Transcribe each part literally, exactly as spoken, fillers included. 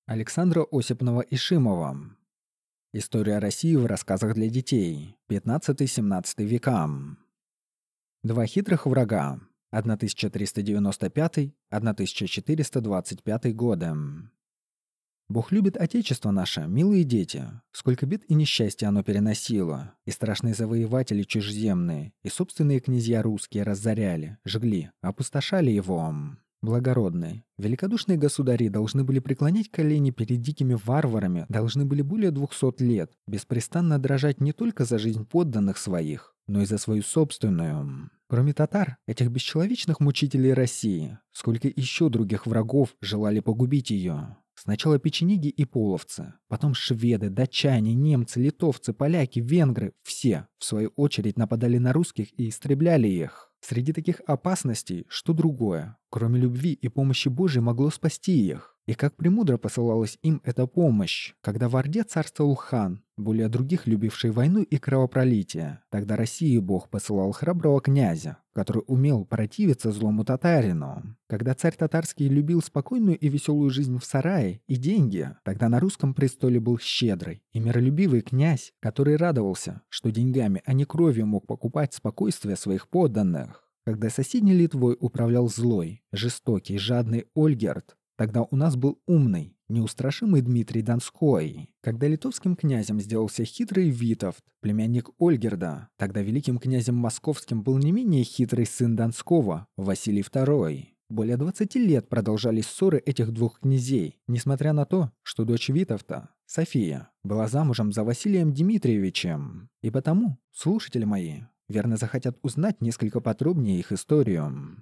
Александра Осипнова Ишимова. История России в рассказах для детей. пятнадцатый-семнадцатый века. Два хитрых врага. тысяча триста девяносто пятый — тысяча четыреста двадцать пятый годы. Бог любит Отечество наше, милые дети. Сколько бед и несчастья оно переносило. И страшные завоеватели чужеземные, и собственные князья русские разоряли, жгли, опустошали его. Благородные, великодушные государи должны были преклонять колени перед дикими варварами, должны были более двухсот лет беспрестанно дрожать не только за жизнь подданных своих, но и за свою собственную. Кроме татар, этих бесчеловечных мучителей России, сколько еще других врагов желали погубить ее. Сначала печенеги и половцы, потом шведы, датчане, немцы, литовцы, поляки, венгры – все, в свою очередь, нападали на русских и истребляли их. Среди таких опасностей, что другое, кроме любви и помощи Божией, могло спасти их? И как премудро посылалась им эта помощь, когда в Орде царствовал хан, более других любивший войну и кровопролитие. Тогда России Бог посылал храброго князя, который умел противиться злому татарину. Когда царь татарский любил спокойную и веселую жизнь в сарае и деньги, тогда на русском престоле был щедрый и миролюбивый князь, который радовался, что деньгами, а не кровью мог покупать спокойствие своих подданных. Когда соседней Литвой управлял злой, жестокий, жадный Ольгерд, тогда у нас был умный, неустрашимый Дмитрий Донской. Когда литовским князем сделался хитрый Витовт, племянник Ольгерда, тогда великим князем московским был не менее хитрый сын Донского, Василий второй. Более двадцати лет продолжались ссоры этих двух князей, несмотря на то, что дочь Витовта, София, была замужем за Василием Дмитриевичем. И потому, слушатели мои, верно захотят узнать несколько подробнее их историю.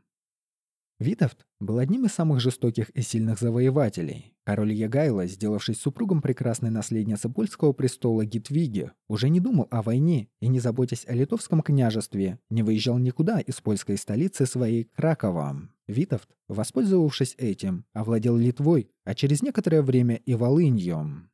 Витовт был одним из самых жестоких и сильных завоевателей. Король Ягайло, сделавшись супругом прекрасной наследницы польского престола Гитвиги, уже не думал о войне и, не заботясь о литовском княжестве, не выезжал никуда из польской столицы своей Кракова. Витовт, воспользовавшись этим, овладел Литвой, а через некоторое время и Волынью.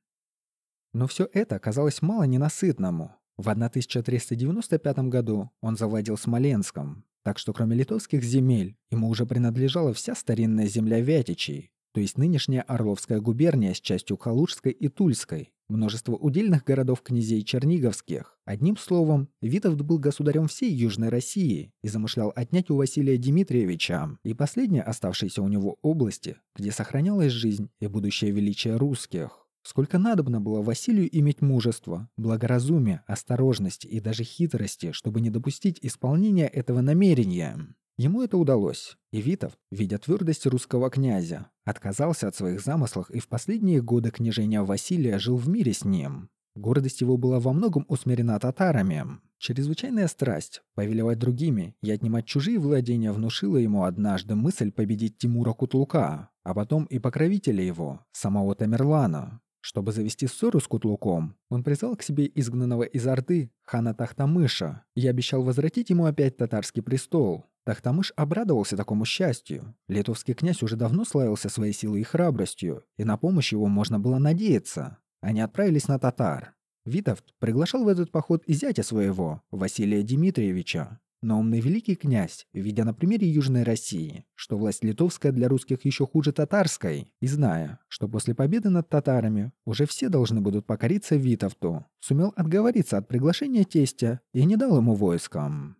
Но все это казалось мало ненасытному. В тысяча триста девяносто пятом году он завладел Смоленском, так что кроме литовских земель ему уже принадлежала вся старинная земля Вятичей, то есть нынешняя Орловская губерния с частью Калужской и Тульской, множество удельных городов князей Черниговских. Одним словом, Витовт был государем всей Южной России и замышлял отнять у Василия Дмитриевича и последние оставшиеся у него области, где сохранялась жизнь и будущее величие русских. Сколько надобно было Василию иметь мужества, благоразумия, осторожности и даже хитрости, чтобы не допустить исполнения этого намерения. Ему это удалось, и Витовт, видя твердость русского князя, отказался от своих замыслов и в последние годы княжения Василия жил в мире с ним. Гордость его была во многом усмирена татарами. Чрезвычайная страсть повелевать другими и отнимать чужие владения внушила ему однажды мысль победить Тимура Кутлука, а потом и покровителя его, самого Тамерлана. Чтобы завести ссору с Кутлуком, он призвал к себе изгнанного из Орды хана Тахтамыша и обещал возвратить ему опять татарский престол. Тахтамыш обрадовался такому счастью. Литовский князь уже давно славился своей силой и храбростью, и на помощь его можно было надеяться. Они отправились на татар. Витовт приглашал в этот поход и зятя своего, Василия Дмитриевича. Но умный великий князь, видя на примере Южной России, что власть литовская для русских еще хуже татарской, и зная, что после победы над татарами уже все должны будут покориться Витовту, сумел отговориться от приглашения тестя и не дал ему войскам.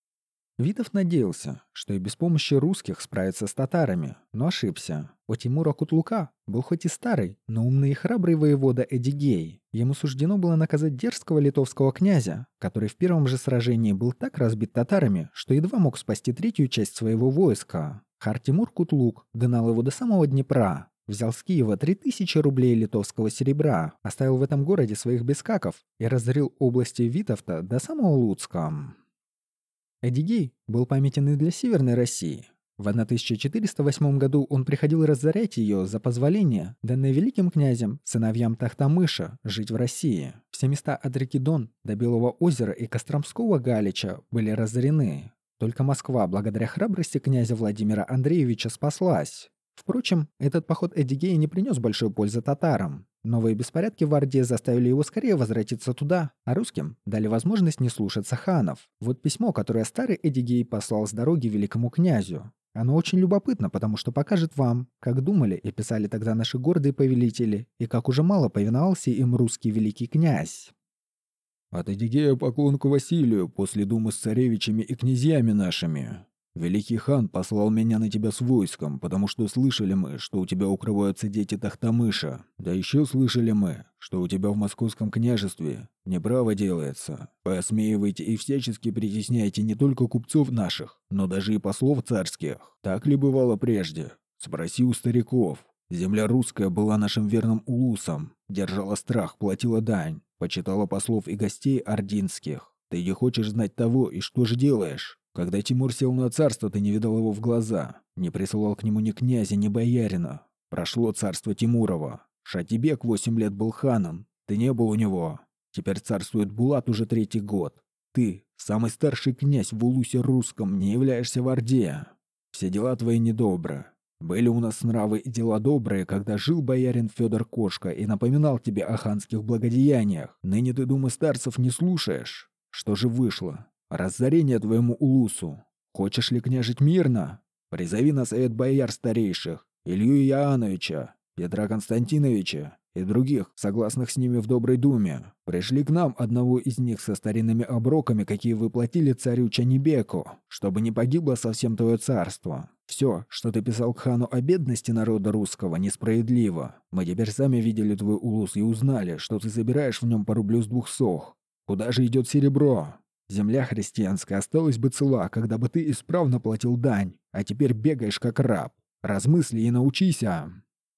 Витовт надеялся, что и без помощи русских справится с татарами, но ошибся. У Тимура Кутлука был хоть и старый, но умный и храбрый воевода Эдигей. Ему суждено было наказать дерзкого литовского князя, который в первом же сражении был так разбит татарами, что едва мог спасти третью часть своего войска. Хан Тимур Кутлук гнал его до самого Днепра, взял с Киева три тысячи рублей литовского серебра, оставил в этом городе своих бескаков и разорил области Витовта до самого Луцка. Эдигей был памятен и для Северной России. В тысяча четыреста восьмом году он приходил разорять ее за позволение, данное великим князем, сыновьям Тахтамыша, жить в России. Все места от реки Дон до Белого озера и Костромского Галича были разорены. Только Москва, благодаря храбрости князя Владимира Андреевича, спаслась. Впрочем, этот поход Эдигея не принес большой пользы татарам. Новые беспорядки в Орде заставили его скорее возвратиться туда, а русским дали возможность не слушаться ханов. Вот письмо, которое старый Эдигей послал с дороги великому князю. Оно очень любопытно, потому что покажет вам, как думали и писали тогда наши гордые повелители, и как уже мало повиновался им русский великий князь. От Эдигея поклон к Василию после думы с царевичами и князьями нашими. Великий хан послал меня на тебя с войском, потому что слышали мы, что у тебя укрываются дети Тахтамыша. Да еще слышали мы, что у тебя в московском княжестве неправо делается. Посмеиваете и всячески притесняете не только купцов наших, но даже и послов царских. Так ли бывало прежде? Спроси у стариков. Земля русская была нашим верным улусом, держала страх, платила дань, почитала послов и гостей ординских. Ты не хочешь знать того, и что же делаешь? Когда Тимур сел на царство, ты не видал его в глаза, не присылал к нему ни князя, ни боярина. Прошло царство Тимурова. Шатибек восемь лет был ханом, ты не был у него. Теперь царствует Булат уже третий год. Ты, самый старший князь в улусе русском, не являешься в Орде. Все дела твои недобры. Были у нас нравы и дела добрые, когда жил боярин Федор Кошка и напоминал тебе о ханских благодеяниях. Ныне ты думы старцев не слушаешь. Что же вышло? Разорение твоему улусу. Хочешь ли княжить мирно? Призови на совет бояр старейших, Илью Иоанновича, Петра Константиновича и других, согласных с ними в доброй думе. Пришли к нам одного из них со старинными оброками, какие выплатили царю Чанибеку, чтобы не погибло совсем твое царство. Все, что ты писал к хану о бедности народа русского, несправедливо. Мы теперь сами видели твой улус и узнали, что ты забираешь в нем по рублю с двух сох. Куда же идет серебро? Земля христианская осталась бы цела, когда бы ты исправно платил дань, а теперь бегаешь как раб. Размысли и научись, а...»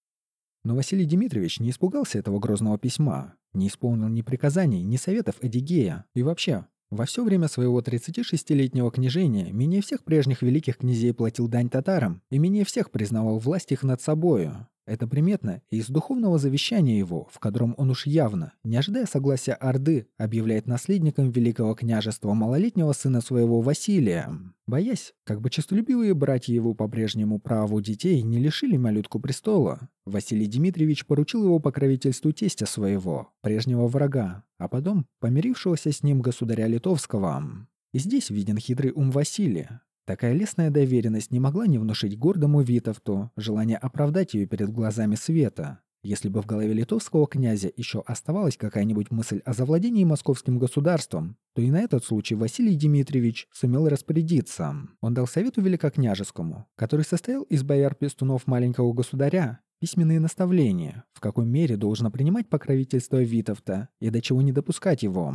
Но Василий Дмитриевич не испугался этого грозного письма, не исполнил ни приказаний, ни советов Эдигея, и вообще, во все время своего тридцатишестилетнего княжения менее всех прежних великих князей платил дань татарам и менее всех признавал власть их над собою. Это приметно и из духовного завещания его, в котором он уж явно, не ожидая согласия Орды, объявляет наследником великого княжества малолетнего сына своего Василия. Боясь, как бы честолюбивые братья его по прежнему праву детей не лишили малютку престола, Василий Дмитриевич поручил его покровительству тестя своего, прежнего врага, а потом помирившегося с ним государя Литовского. И здесь виден хитрый ум Василия. Такая лестная доверенность не могла не внушить гордому Витовту желание оправдать ее перед глазами света. Если бы в голове литовского князя еще оставалась какая-нибудь мысль о завладении московским государством, то и на этот случай Василий Дмитриевич сумел распорядиться. Он дал совету великокняжескому, который состоял из бояр-пестунов маленького государя, письменные наставления, в какой мере должно принимать покровительство Витовта и до чего не допускать его.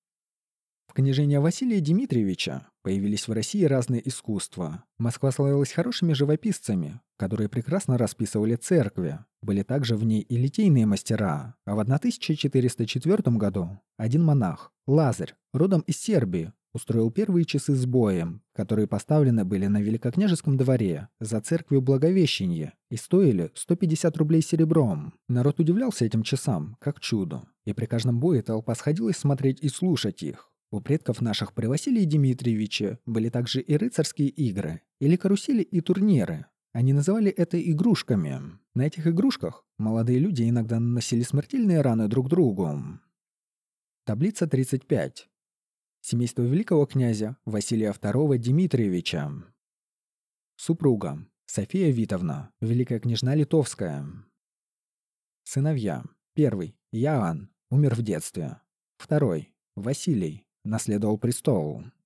В княжении Василия Дмитриевича появились в России разные искусства. Москва славилась хорошими живописцами, которые прекрасно расписывали церкви. Были также в ней и литейные мастера. А в тысяча четыреста четвёртом году один монах, Лазарь, родом из Сербии, устроил первые часы с боем, которые поставлены были на великокняжеском дворе за церковью Благовещения и стоили сто пятьдесят рублей серебром. Народ удивлялся этим часам, как чуду, и при каждом бое толпа сходилась смотреть и слушать их. У предков наших при Василии Дмитриевиче были также и рыцарские игры, или карусели и турниры. Они называли это игрушками. На этих игрушках молодые люди иногда наносили смертельные раны друг другу. Таблица тридцать пять. Семейство великого князя Василия второго Дмитриевича. Супруга София Витовна, великая княжна Литовская. Сыновья. Первый Иоанн, умер в детстве. Второй Василий, наследовал престол.